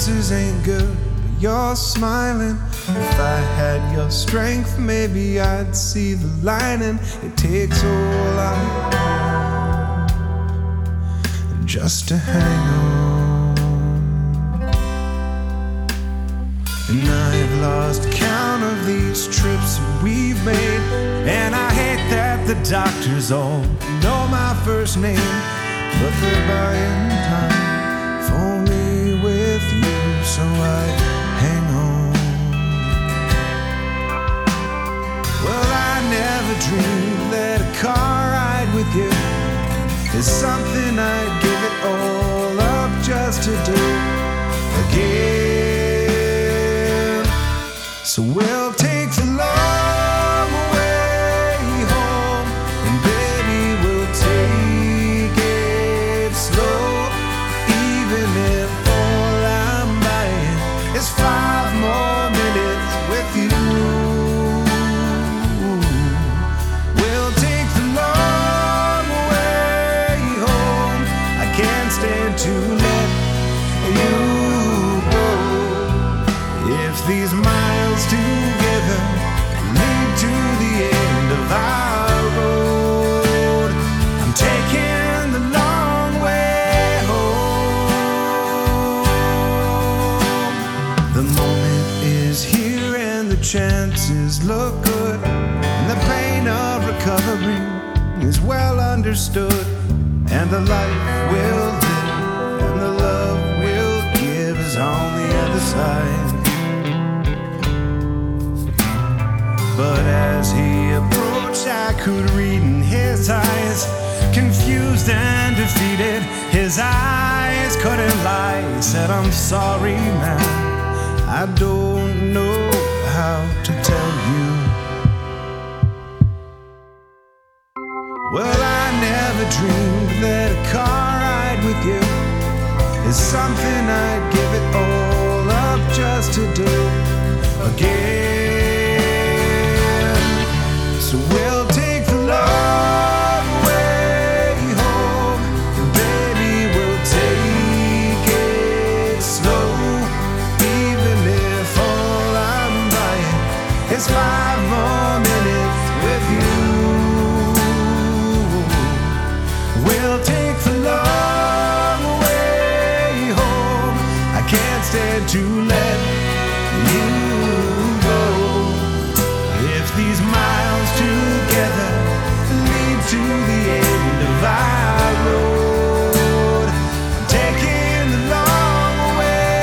chances ain't good, but you're smiling. If I had your strength, maybe I'd see the lining. It takes all I hope just to hang on. And I've lost count of these trips that we've made, and I hate that the doctors all know my first name, but they're buying time for me with you, so I hang on. Well, I never dreamed that a car ride with you is something I'd give it all up just to do again. So we'll take the long way home, and baby, we'll take it slow, even if all I'm buying is 5 more minutes with you. We'll take the long way home. I can't stand to let you go. If these miles together lead to the end of our road, I'm taking the long way home. The moment is here and the chances look good, and the pain of recovery is well understood, and the life we'll live and the love we'll give is on the other side. But as he approached, I could read in his eyes, confused and defeated. His eyes couldn't lie. He said, I'm sorry, man, I don't know how to tell you. Well, I never dreamed that a car ride with you is something I'd give it all up just to do again. So we'll take the long way home, and baby, we'll take it slow, even if all I'm buying is 5 more minutes with you. We'll take the long way home. I can't stand to let you go. If these miles together lead to the end of our road, I'm taking the long way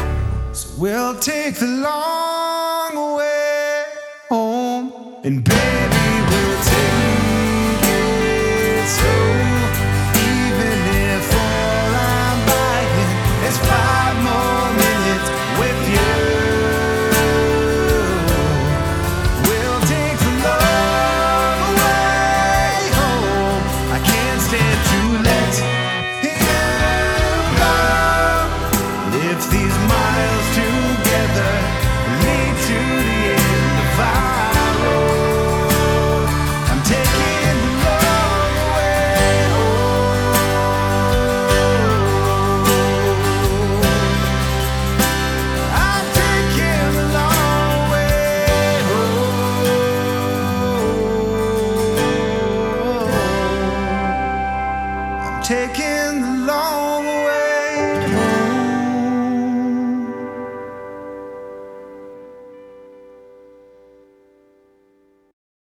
We'll take the long way home, and baby,